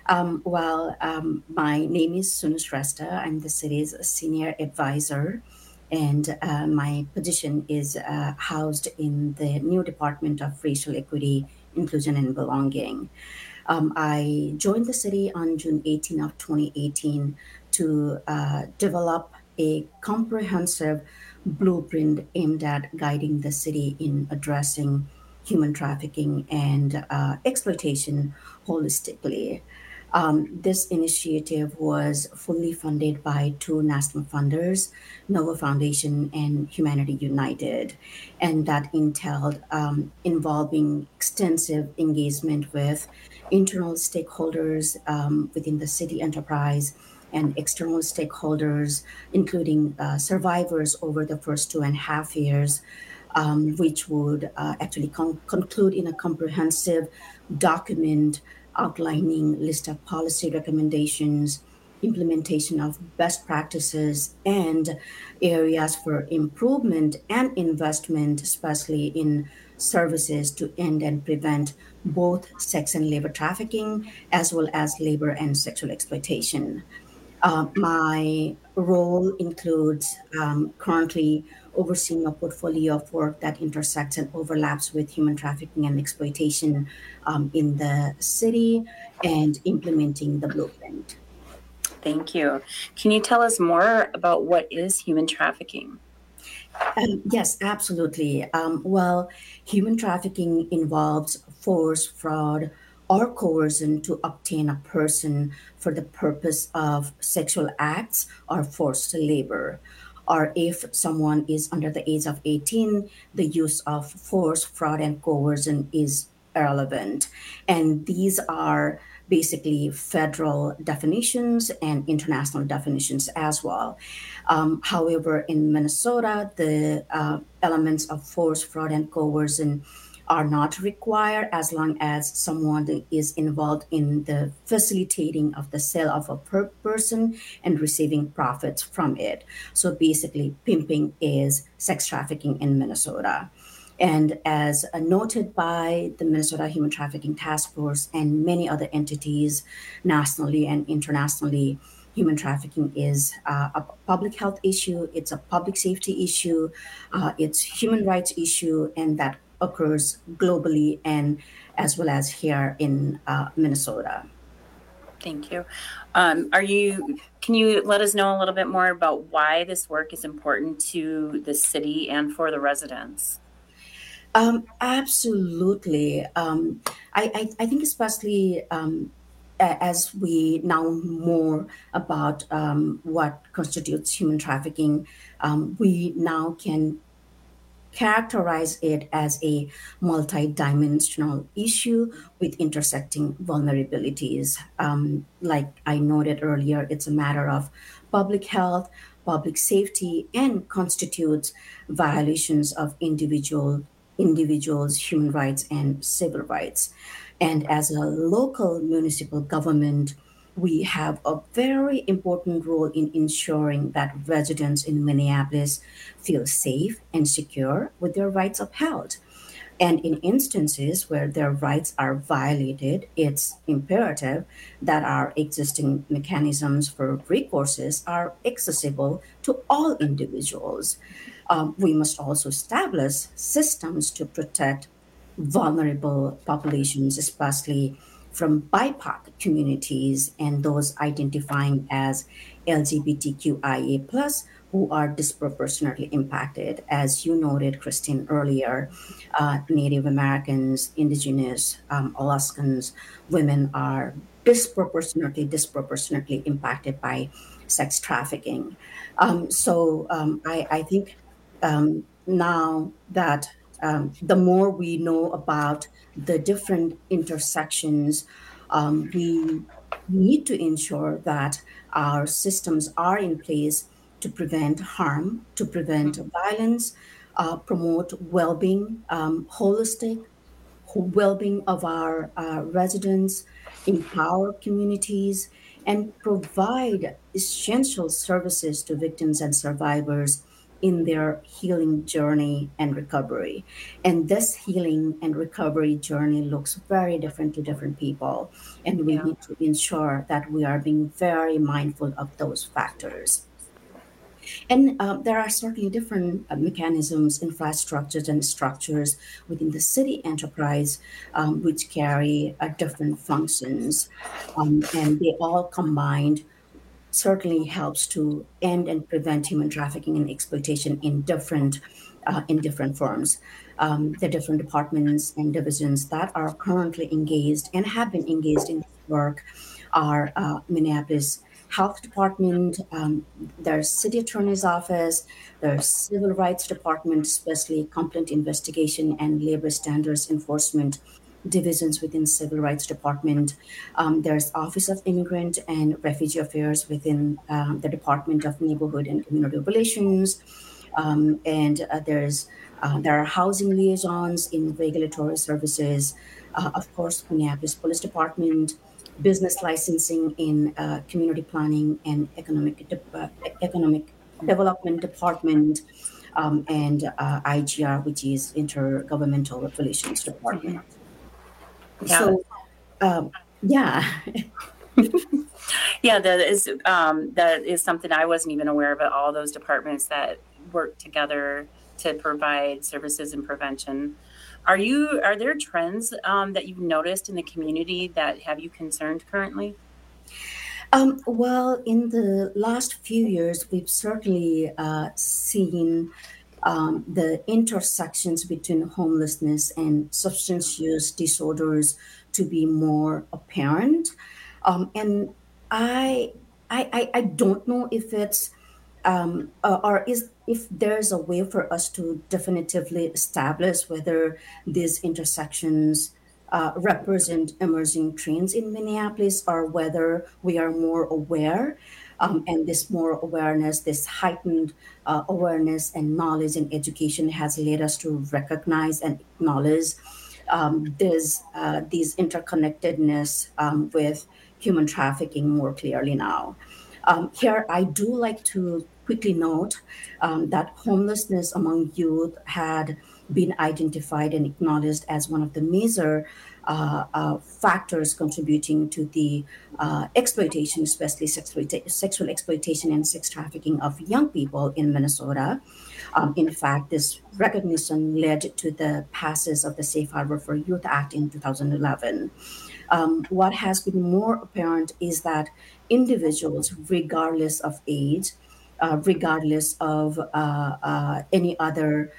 My name is Sunu Sretha. I'm the city's Senior Advisor, and my position is housed in the new Department of Racial Equity, Inclusion, and Belonging. I joined the city on June 18 of 2018 to develop a comprehensive blueprint aimed at guiding the city in addressing human trafficking and exploitation holistically. This initiative was fully funded by two national funders, Nova Foundation and Humanity United, and that entailed involving extensive engagement with internal stakeholders within the city enterprise and external stakeholders, including survivors over the first 2.5 years, which would actually conclude in a comprehensive document outlining list of policy recommendations, implementation of best practices, and areas for improvement and investment, especially in services to end and prevent both sex and labor trafficking, as well as labor and sexual exploitation. My role includes currently overseeing a portfolio of work that intersects and overlaps with human trafficking and exploitation in the city and implementing the blueprint. Thank you. Can you tell us more about what is human trafficking? Yes, absolutely. Human trafficking involves force, fraud, or coercion to obtain a person for the purpose of sexual acts or forced labor. Or if someone is under the age of 18, the use of force, fraud, and coercion is irrelevant. And these are basically federal definitions and international definitions as well. However, in Minnesota, the elements of force, fraud, and coercion are not required as long as someone is involved in the facilitating of the sale of a person and receiving profits from it. So basically, pimping is sex trafficking in Minnesota. And as noted by the Minnesota Human Trafficking Task Force and many other entities nationally and internationally, human trafficking is a public health issue, it's a public safety issue, it's human rights issue, and that occurs globally and as well as here in Minnesota. Thank you. Can you let us know a little bit more about why this work is important to the city and for the residents? Absolutely. I think especially as we know more about what constitutes human trafficking, we now can characterize it as a multidimensional issue with intersecting vulnerabilities. Like I noted earlier, it's a matter of public health, public safety, and constitutes violations of individuals' human rights and civil rights. And as a local municipal government, we have a very important role in ensuring that residents in Minneapolis feel safe and secure with their rights upheld. And in instances where their rights are violated, it's imperative that our existing mechanisms for recourses are accessible to all individuals. We must also establish systems to protect vulnerable populations, especially from BIPOC communities and those identifying as LGBTQIA+, who are disproportionately impacted. As you noted, Christine, earlier, Native Americans, Indigenous, Alaskans, women are disproportionately impacted by sex trafficking. I think now that the more we know about the different intersections, we need to ensure that our systems are in place to prevent harm, to prevent violence, promote well-being, holistic well-being of our residents, empower communities, and provide essential services to victims and survivors in their healing journey and recovery. And this healing and recovery journey looks very different to different people. And we need to ensure that we are being very mindful of those factors. And there are certainly different mechanisms, infrastructures, and structures within the city enterprise which carry different functions. And they all combined certainly helps to end and prevent human trafficking and exploitation in different forms. The different departments and divisions that are currently engaged and have been engaged in this work are Minneapolis Health Department, there's City Attorney's Office, there's Civil Rights Department, especially complaint investigation and labor standards enforcement divisions within Civil Rights Department. There's Office of Immigrant and Refugee Affairs within the Department of Neighborhood and Community Relations. There are housing liaisons in regulatory services. Of course, Minneapolis Police Department, business licensing in community planning and economic development department, and IGR, which is Intergovernmental Relations Department. Yeah. So, yeah. Yeah, that is something I wasn't even aware of, all those departments that work together to provide services and prevention. Are there trends that you've noticed in the community that have you concerned currently? Well, in the last few years, we've certainly seen the intersections between homelessness and substance use disorders to be more apparent. And I don't know if it's if there's a way for us to definitively establish whether these intersections represent emerging trends in Minneapolis, or whether we are more aware. And this more awareness, this heightened awareness and knowledge and education has led us to recognize and acknowledge these interconnectedness with human trafficking more clearly now. Here, I do like to quickly note that homelessness among youth had been identified and acknowledged as one of the major factors contributing to the exploitation, especially sexual exploitation and sex trafficking of young people in Minnesota. In fact, this recognition led to the passage of the Safe Harbor for Youth Act in 2011. What has been more apparent is that individuals, regardless of age, regardless of any other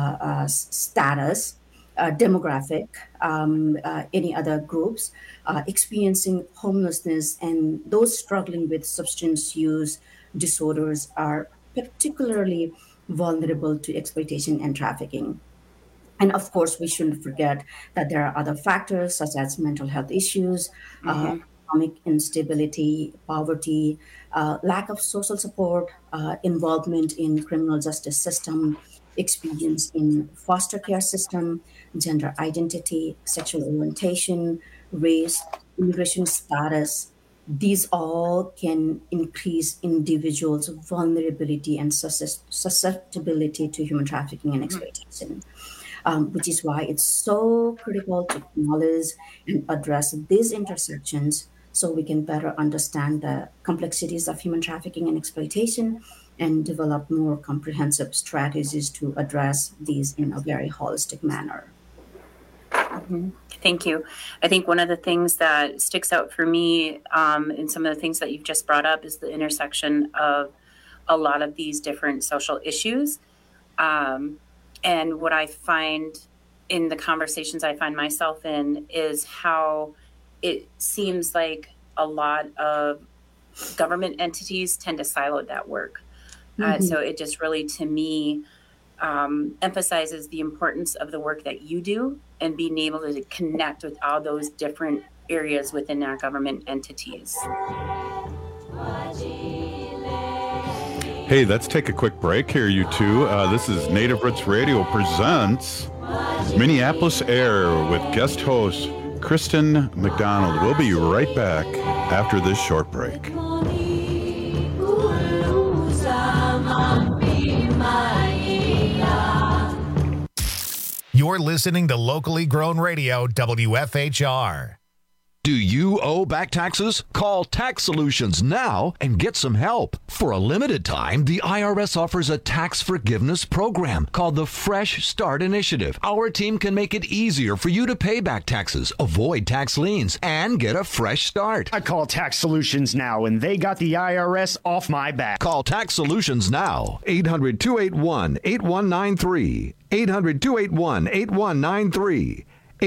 status, demographic, any other groups experiencing homelessness and those struggling with substance use disorders are particularly vulnerable to exploitation and trafficking. And of course, we shouldn't forget that there are other factors such as mental health issues, economic instability, poverty, lack of social support, involvement in criminal justice system, experience in foster care system, gender identity, sexual orientation, race, immigration status. These all can increase individuals' vulnerability and susceptibility to human trafficking and exploitation, which is why it's so critical to acknowledge and address these intersections so we can better understand the complexities of human trafficking and exploitation and develop more comprehensive strategies to address these in a very holistic manner. Mm-hmm. Thank you. I think one of the things that sticks out for me in some of the things that you've just brought up is the intersection of a lot of these different social issues. And what I find in the conversations I find myself in is how it seems like a lot of government entities tend to silo that work. So it just really, to me, emphasizes the importance of the work that you do and being able to connect with all those different areas within our government entities. Hey, let's take a quick break here, you two. This is Native Roots Radio presents Minneapolis Air with guest host Kristen McDonald. We'll be right back after this short break. You're listening to locally grown radio, WFHR. Do you owe back taxes? Call Tax Solutions now and get some help. For a limited time, the IRS offers a tax forgiveness program called the Fresh Start Initiative. Our team can make it easier for you to pay back taxes, avoid tax liens, and get a fresh start. I call Tax Solutions now, and they got the IRS off my back. Call Tax Solutions now. 800-281-8193. 800-281-8193.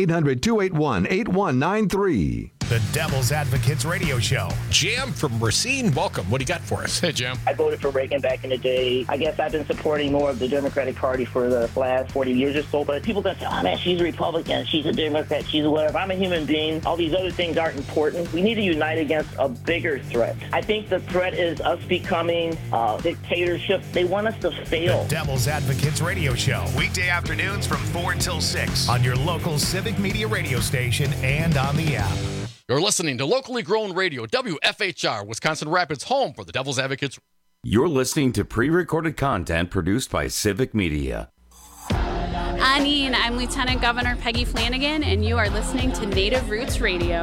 800-281-8193. The Devil's Advocates Radio Show. Jam from Racine, welcome. What do you got for us? Hey, Jam. I voted for Reagan back in the day. I guess I've been supporting more of the Democratic Party for the last 40 years or so, but people that say, oh man, she's a Republican, she's a Democrat, she's a whatever. I'm a human being. All these other things aren't important. We need to unite against a bigger threat. I think the threat is us becoming dictatorship. They want us to fail. The Devil's Advocates Radio Show. Weekday afternoons from 4 until 6 on your local Civic Media radio station and on the app. You're listening to locally grown radio, WFHR, Wisconsin Rapids, home for the Devil's Advocates. You're listening to pre-recorded content produced by Civic Media. Anine, I'm Lieutenant Governor Peggy Flanagan, and you are listening to Native Roots Radio.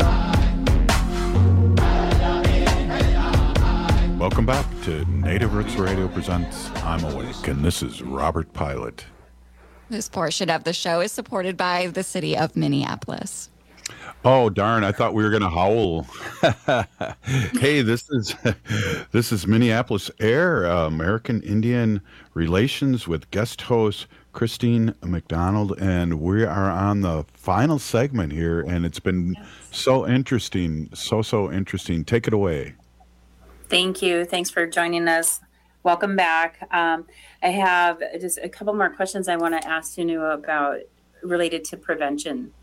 Welcome back to Native Roots Radio presents I'm Awake, and this is Robert Pilot. This portion of the show is supported by the city of Minneapolis. Oh darn! I thought we were going to howl. Hey, this is Minneapolis Air, American Indian Relations with guest host Christine McDonald, and we are on the final segment here, and it's been so interesting, so interesting. Take it away. Thank you. Thanks for joining us. Welcome back. I have just a couple more questions I want to ask Sunu about related to prevention.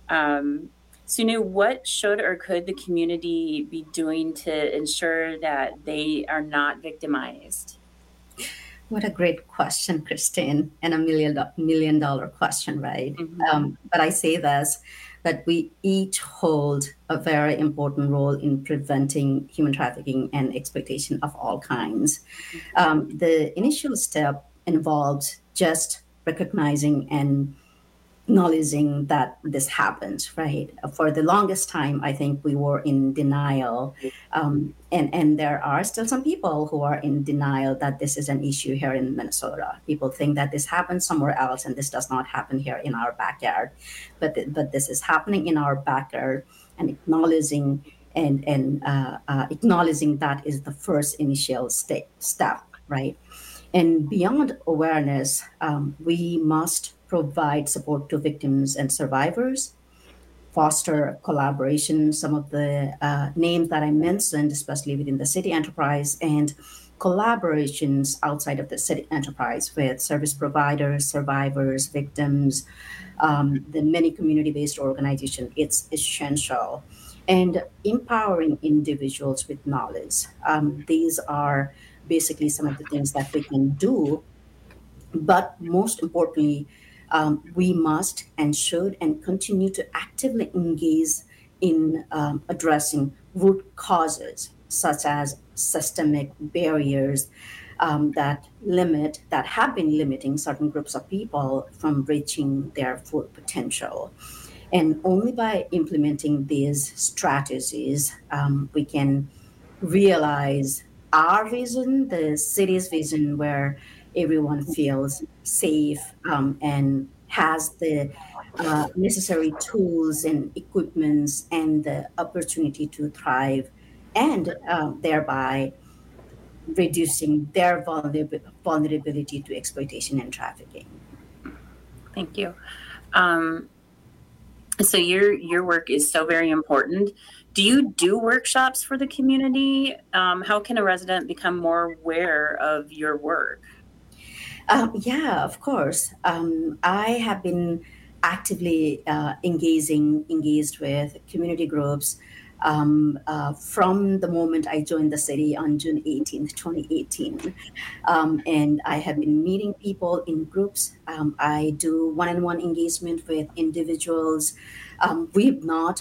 Sunu, what should or could the community be doing to ensure that they are not victimized? What a great question, Christine, and $1 million question, right? Mm-hmm. But I say this, that we each hold a very important role in preventing human trafficking and exploitation of all kinds. The initial step involves just recognizing and acknowledging that this happened, right? For the longest time, I think we were in denial. And there are still some people who are in denial that this is an issue here in Minnesota. People think that this happens somewhere else and this does not happen here in our backyard. But this is happening in our backyard, and acknowledging acknowledging that is the first initial step, right? And beyond awareness, we must provide support to victims and survivors, foster collaboration. Some of the names that I mentioned, especially within the city enterprise, and collaborations outside of the city enterprise with service providers, survivors, victims, the many community-based organizations, it's essential. And empowering individuals with knowledge. These are basically some of the things that we can do. But most importantly, we must and should and continue to actively engage in addressing root causes, such as systemic barriers that have been limiting certain groups of people from reaching their full potential. And only by implementing these strategies, we can realize our vision, the city's vision, where everyone feels safe and has the necessary tools and equipments and the opportunity to thrive, and thereby reducing their vulnerability to exploitation and trafficking. Thank you. So your work is so very important. Do you do workshops for the community? How can a resident become more aware of your work? Yeah, of course. I have been actively engaged with community groups from the moment I joined the city on June 18th, 2018. And I have been meeting people in groups. I do one-on-one engagement with individuals. We've not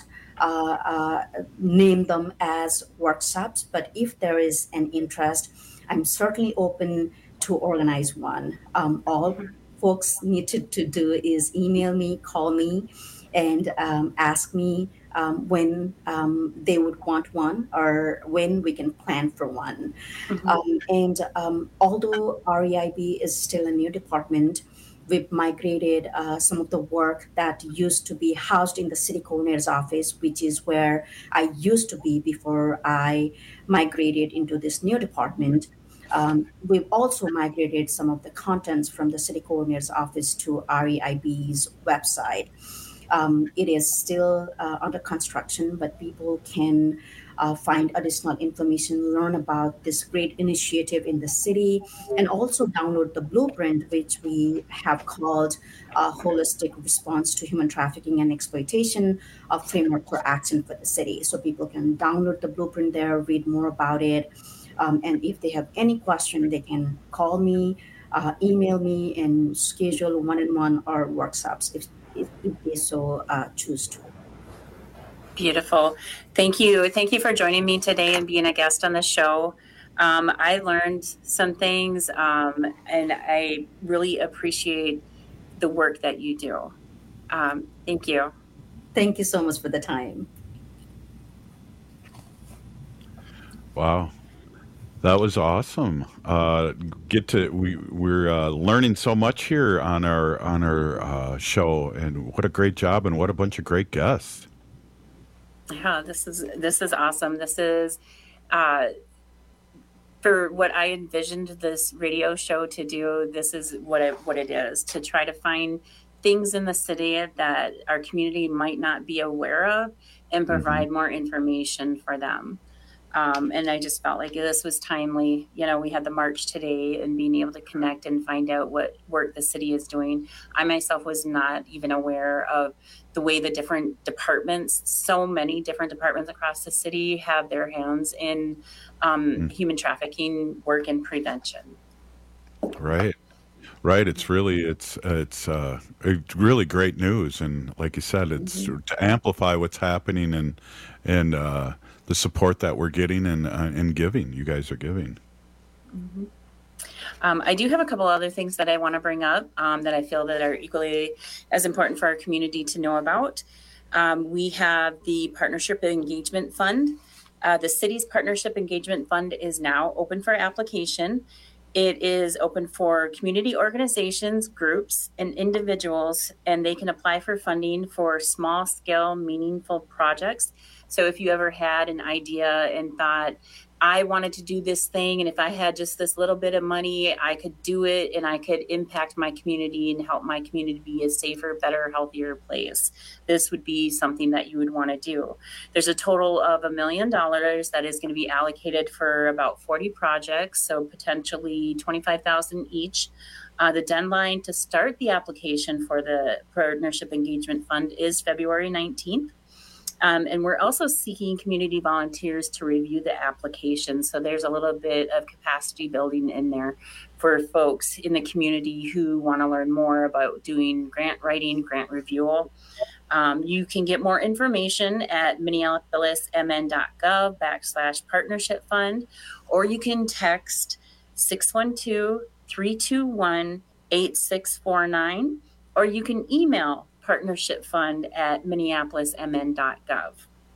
named them as workshops, but if there is an interest, I'm certainly open to organize one. All folks need to do is email me, call me, and ask me when they would want one or when we can plan for one. Mm-hmm. Although REIB is still a new department, we've migrated some of the work that used to be housed in the city coordinator's office, which is where I used to be before I migrated into this new department. We've also migrated some of the contents from the city coordinator's office to REIB's website. It is still under construction, but people can find additional information, learn about this great initiative in the city, and also download the blueprint, which we have called a Holistic Response to Human Trafficking and Exploitation, a framework for action for the city. So people can download the blueprint there, read more about it. And if they have any question, they can call me, email me, and schedule one-on-one or workshops if they so choose to. Beautiful. Thank you. Thank you for joining me today and being a guest on the show. I learned some things, and I really appreciate the work that you do. Thank you. Thank you so much for the time. Wow. That was awesome. We're learning so much here on our show, and what a great job and what a bunch of great guests. Yeah, this is awesome. This is for what I envisioned this radio show to do. This is what it is, to try to find things in the city that our community might not be aware of and provide more information for them. And I just felt like this was timely. You know, we had the march today, and being able to connect and find out what work the city is doing. I myself was not even aware of the way the different departments, so many different departments across the city, have their hands in human trafficking work and prevention. Right. It's really really great news, and like you said, it's to amplify what's happening and the support that we're getting and giving. You guys are giving. I do have a couple other things that I want to bring up that I feel that are equally as important for our community to know about. We have the Partnership Engagement Fund. The city's Partnership Engagement Fund is now open for application. It is open for community organizations, groups, and individuals, and they can apply for funding for small-scale, meaningful projects. So if you ever had an idea and thought, I wanted to do this thing, and if I had just this little bit of money, I could do it, and I could impact my community and help my community be a safer, better, healthier place, this would be something that you would want to do. There's a total of $1 million that is going to be allocated for about 40 projects, so potentially $25,000 each. The deadline to start the application for the Partnership Engagement Fund is February 19th. And we're also seeking community volunteers to review the application. So there's a little bit of capacity building in there for folks in the community who want to learn more about doing grant writing, grant review. You can get more information at minneapolismn.gov/partnership fund, or you can text 612-321-8649, or you can email partnershipfund@minneapolismn.gov.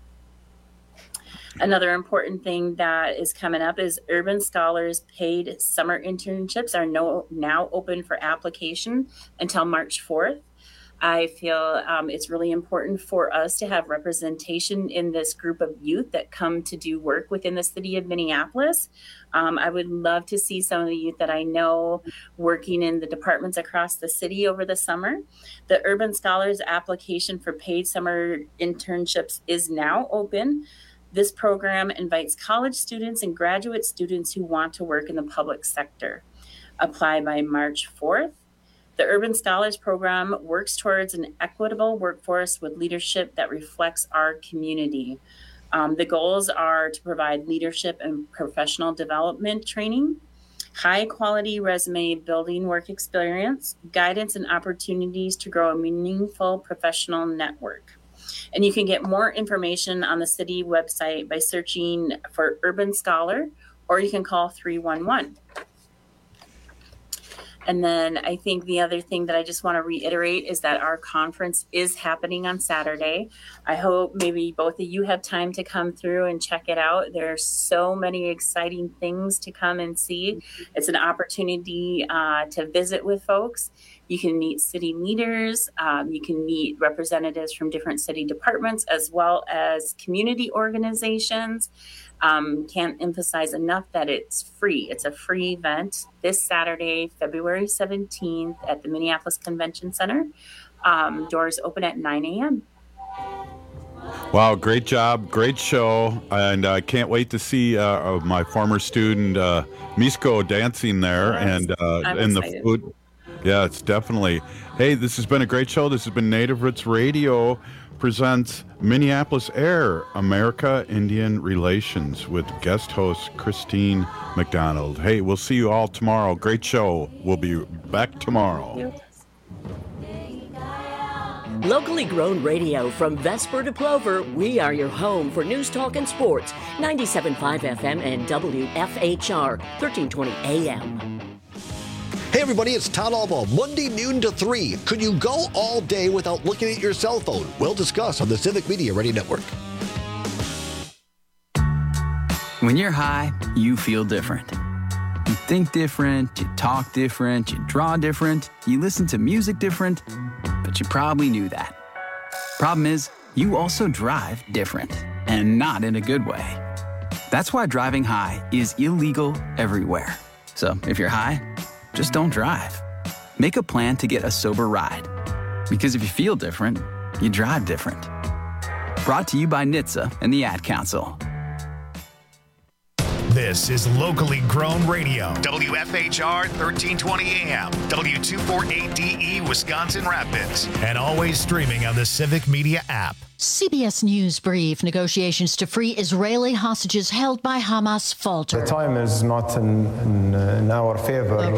Another important thing that is coming up is Urban Scholars paid summer internships are now open for application until March 4th. I feel it's really important for us to have representation in this group of youth that come to do work within the city of Minneapolis. I would love to see some of the youth that I know working in the departments across the city over the summer. The Urban Scholars application for paid summer internships is now open. This program invites college students and graduate students who want to work in the public sector. Apply by March 4th. The Urban Scholars Program works towards an equitable workforce with leadership that reflects our community. The goals are to provide leadership and professional development training, high quality resume building work experience, guidance and opportunities to grow a meaningful professional network. And you can get more information on the city website by searching for Urban Scholar, or you can call 311. And then I think the other thing that I just want to reiterate is that our conference is happening on Saturday. I hope maybe both of you have time to come through and check it out. There's so many exciting things to come and see. It's an opportunity to visit with folks. You can meet city leaders. You can meet representatives from different city departments, as well as community organizations. Can't emphasize enough that it's free. It's a free event this Saturday, February 17th at the Minneapolis Convention Center. Doors open at 9 a.m. Wow, great job, great show, and I can't wait to see my former student Misko dancing there, and the food. Yeah, it's definitely. Hey, this has been a great show. This has been Native Roots Radio presents Minneapolis Air, America Indian Relations, with guest host Christine McDonald. Hey, we'll see you all tomorrow. Great show. We'll be back tomorrow. Locally grown radio from Vesper to Plover, we are your home for news, talk, and sports. 97.5 FM and WFHR, 1320 AM. Hey everybody, it's Todd Albaugh, Monday noon to 3. Could you go all day without looking at your cell phone? We'll discuss on the Civic Media Radio Network. When you're high, you feel different. You think different, you talk different, you draw different, you listen to music different, but you probably knew that. Problem is, you also drive different, and not in a good way. That's why driving high is illegal everywhere. So if you're high, just don't drive. Make a plan to get a sober ride. Because if you feel different, you drive different. Brought to you by NHTSA and the Ad Council. This is locally grown radio. WFHR 1320 AM, W248DE Wisconsin Rapids, and always streaming on the Civic Media app. CBS News brief. Negotiations to free Israeli hostages held by Hamas falter. The time is not in our favor.